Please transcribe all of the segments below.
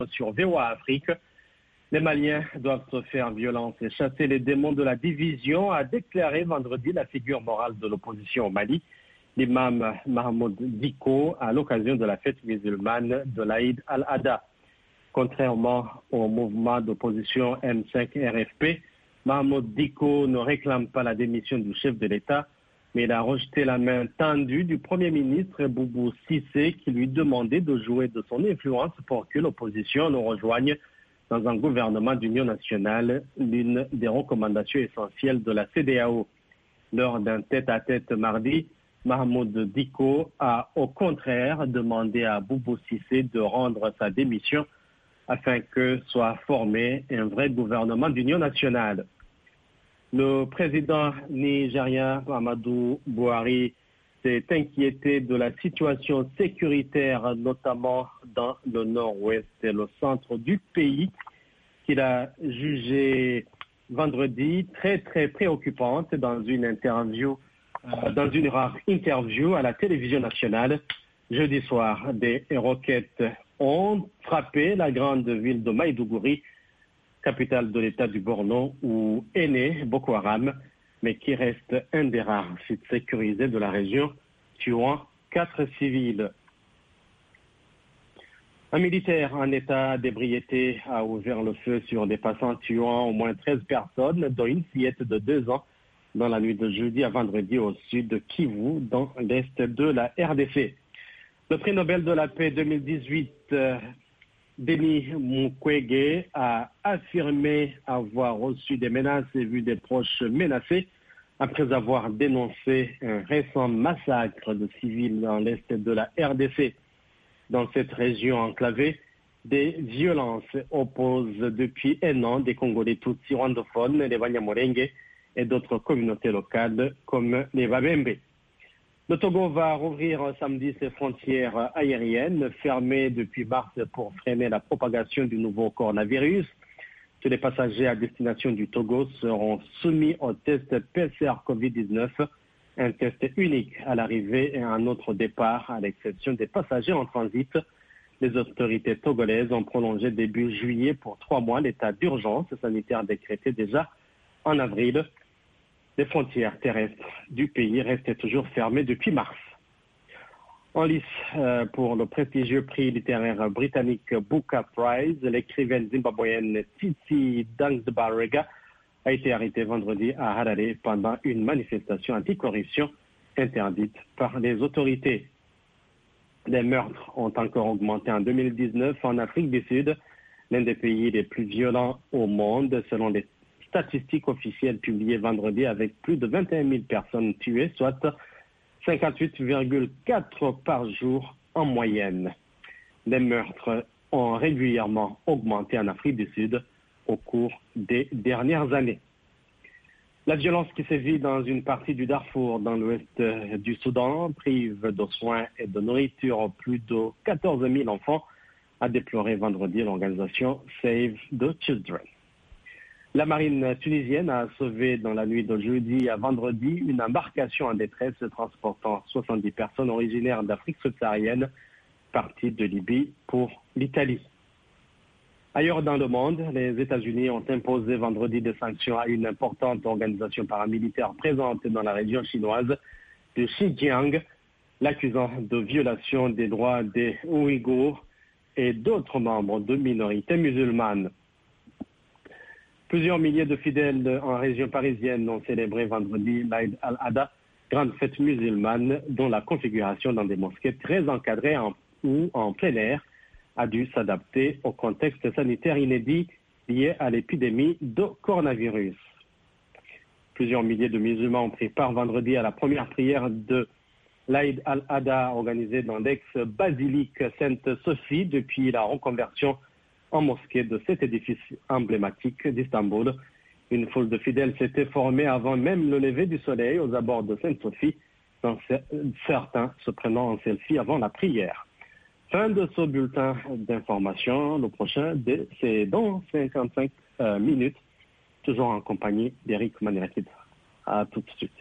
sur VOA Afrique. Les Maliens doivent se faire violence et chasser les démons de la division, a déclaré vendredi la figure morale de l'opposition au Mali, l'imam Mahmoud Dicko, à l'occasion de la fête musulmane de l'Aïd al-Adha. Contrairement au mouvement d'opposition M5-RFP, Mahmoud Dicko ne réclame pas la démission du chef de l'État, mais il a rejeté la main tendue du Premier ministre Boubou Cissé qui lui demandait de jouer de son influence pour que l'opposition le rejoigne dans un gouvernement d'union nationale, l'une des recommandations essentielles de la CEDEAO. Lors d'un tête-à-tête mardi, Mahmoud Dicko a au contraire demandé à Boubou Cissé de rendre sa démission afin que soit formé un vrai gouvernement d'union nationale. Le président nigérien Muhammadu Buhari s'est inquiété de la situation sécuritaire, notamment dans le nord-ouest et le centre du pays, qu'il a jugé vendredi très préoccupante dans une rare interview à la télévision nationale. Jeudi soir, des roquettes ont frappé la grande ville de Maïdougouri, capitale de l'État du Borno, où est né Boko Haram, mais qui reste un des rares sites sécurisés de la région, tuant 4 civils. Un militaire en état d'ébriété a ouvert le feu sur des passants, tuant au moins 13 personnes, dont une fillette de 2 ans, dans la nuit de jeudi à vendredi au sud de Kivu, dans l'est de la RDC. Le prix Nobel de la paix 2018, Denis Mukwege, a affirmé avoir reçu des menaces et vu des proches menacés après avoir dénoncé un récent massacre de civils dans l'est de la RDC. Dans cette région enclavée, des violences opposent depuis un an des Congolais tutsis rwandophones, les Banyamulenge et d'autres communautés locales comme les Babembe. Le Togo va rouvrir samedi ses frontières aériennes fermées depuis mars pour freiner la propagation du nouveau coronavirus. Tous les passagers à destination du Togo seront soumis au test PCR Covid-19, un test unique à l'arrivée et un autre départ, à l'exception des passagers en transit. Les autorités togolaises ont prolongé début juillet pour 3 mois l'état d'urgence sanitaire décrété déjà en avril. Les frontières terrestres du pays restent toujours fermées depuis mars. En lice pour le prestigieux prix littéraire britannique Booker Prize, l'écrivaine zimbabwéenne Tsitsi Danzbarega a été arrêtée vendredi à Harare pendant une manifestation anticorruption interdite par les autorités. Les meurtres ont encore augmenté en 2019 en Afrique du Sud, l'un des pays les plus violents au monde selon les statistiques officielles publiées vendredi, avec plus de 21 000 personnes tuées, soit 58,4 par jour en moyenne. Les meurtres ont régulièrement augmenté en Afrique du Sud au cours des dernières années. La violence qui sévit dans une partie du Darfour, dans l'ouest du Soudan, prive de soins et de nourriture plus de 14 000 enfants, a déploré vendredi l'organisation Save the Children. La marine tunisienne a sauvé dans la nuit de jeudi à vendredi une embarcation en détresse transportant 70 personnes originaires d'Afrique subsaharienne parties de Libye pour l'Italie. Ailleurs dans le monde, les États-Unis ont imposé vendredi des sanctions à une importante organisation paramilitaire présente dans la région chinoise de Xinjiang, l'accusant de violation des droits des Ouïghours et d'autres membres de minorités musulmanes. Plusieurs milliers de fidèles en région parisienne ont célébré vendredi l'Aïd al-Adha, grande fête musulmane dont la configuration dans des mosquées très encadrées ou en plein air a dû s'adapter au contexte sanitaire inédit lié à l'épidémie de coronavirus. Plusieurs milliers de musulmans ont pris part vendredi à la première prière de l'Aïd al-Adha organisée dans l'ex-basilique Sainte-Sophie depuis la reconversion en mosquée de cet édifice emblématique d'Istanbul. Une foule de fidèles s'était formée avant même le lever du soleil aux abords de Sainte-Sophie, certains se prenant en selfie avant la prière. Fin de ce bulletin d'information. Le prochain, c'est dans 55 minutes, toujours en compagnie d'Éric Manirakid. À tout de suite.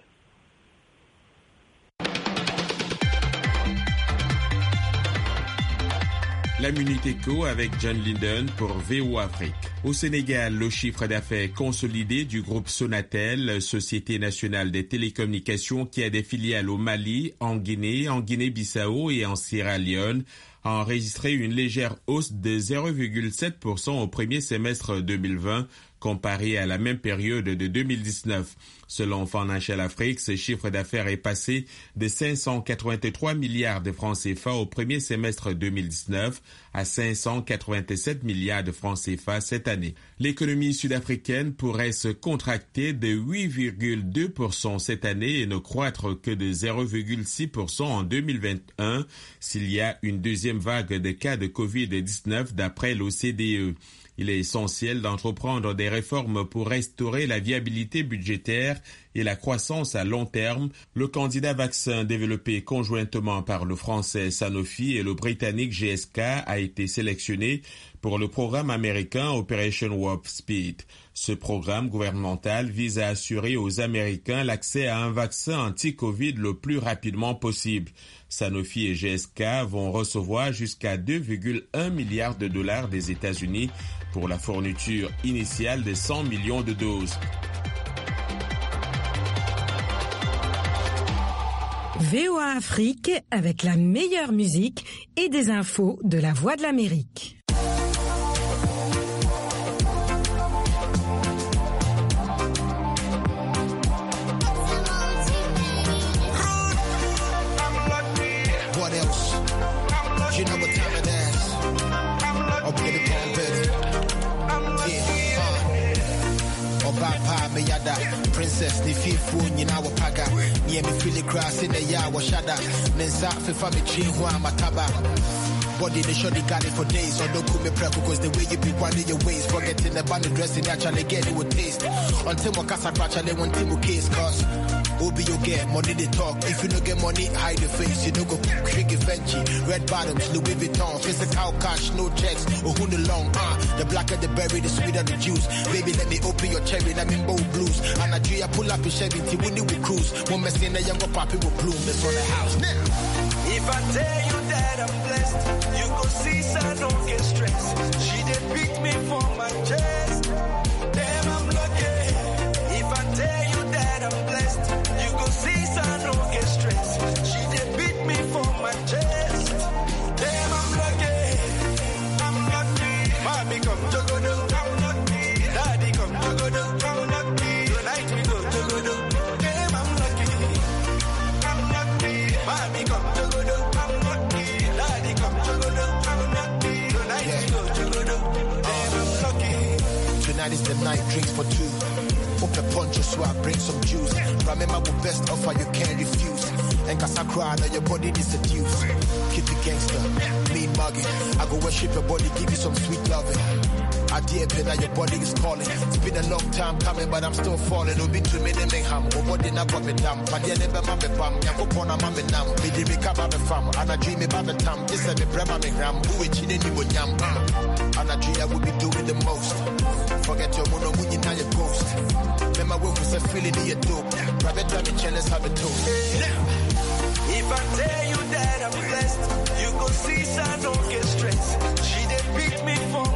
La Minute Éco avec John Linden pour VOA Afrique. Au Sénégal, le chiffre d'affaires consolidé du groupe Sonatel, Société nationale des télécommunications qui a des filiales au Mali, en Guinée-Bissau et en Sierra Leone, a enregistré une légère hausse de 0,7% au premier semestre 2020 comparé à la même période de 2019. Selon Financial Afrique, ce chiffre d'affaires est passé de 583 milliards de francs CFA au premier semestre 2019 à 587 milliards de francs CFA cette année. L'économie sud-africaine pourrait se contracter de 8,2% cette année et ne croître que de 0,6% en 2021 s'il y a une deuxième vague de cas de COVID-19 d'après l'OCDE. Il est essentiel d'entreprendre des réformes pour restaurer la viabilité budgétaire et la croissance à long terme. Le candidat vaccin développé conjointement par le français Sanofi et le britannique GSK a été sélectionné pour le programme américain Operation Warp Speed. Ce programme gouvernemental vise à assurer aux Américains l'accès à un vaccin anti-Covid le plus rapidement possible. Sanofi et GSK vont recevoir jusqu'à 2,1 milliards de dollars des États-Unis pour la fourniture initiale de 100 millions de doses. VOA Afrique avec la meilleure musique et des infos de la Voix de l'Amérique. What else? You know what time it is. I'll get it all ready. Obapa me yada, princess ni fifu nyina wapaga. Niye me feel grass in the ya washada. Nensa fefa me chin hua mataba. Body they sure they got it for days. So don't cool me preco cause the way you be winding your ways. Forgetting about the dressing actually get it with taste. Until my casa actually want to case cause Obi you get money they talk. If you don't get money, hide the face. You don't go tricky Fenty. Red bottoms, Louis Vuitton. Physical cash, no checks. Or who the long, the blacker the berry, the sweeter the juice. Baby, let me open your cherry, let me bold blues. And I pull up a Chevy, when we cruise. One mess in the younger poppy will bloom. It's on the house now. If I tell you that I'm blessed, you go see, so don't get stressed. She did beat me for my chest. Damn, I'm lucky. If I tell you that I'm blessed, you go see, so don't get stressed. She did beat me for my chest. Damn, I'm lucky. I'm lucky. Mommy come Jogodo, I'm lucky. Daddy come Jogodo, I'm lucky. Tonight we go Jogodo. Damn, I'm lucky. I'm lucky. Mommy come Jogodo, I'm lucky. Daddy come Jogodo, I'm lucky. Tonight we go Jogodo. Damn, I'm lucky. Tonight is the night, drinks for two. Open poncho so I bring some juice. Remember the best offer you can't refuse. And Casacra, now your body is seduced. Keep it gangster, mean mugging. I go worship your body, give you some sweet loving. I dare pay that your body is calling. It's been a long time coming, but I'm still falling. Don't be to me, they make ham. Or what did I pop it down? But yeah, never mammy bam. Yanko pona mammy nam. Be the recover the fam. And I dream about the time. This is the brema me ram. Who is in any one yam? And I dream I would be doing the most. Forget your mono when you know your ghost. Remember when we said feeling the dope. Private driving challenge have a toast. If I tell you that I'm blessed, you go see, so don't get stressed. She did beat me for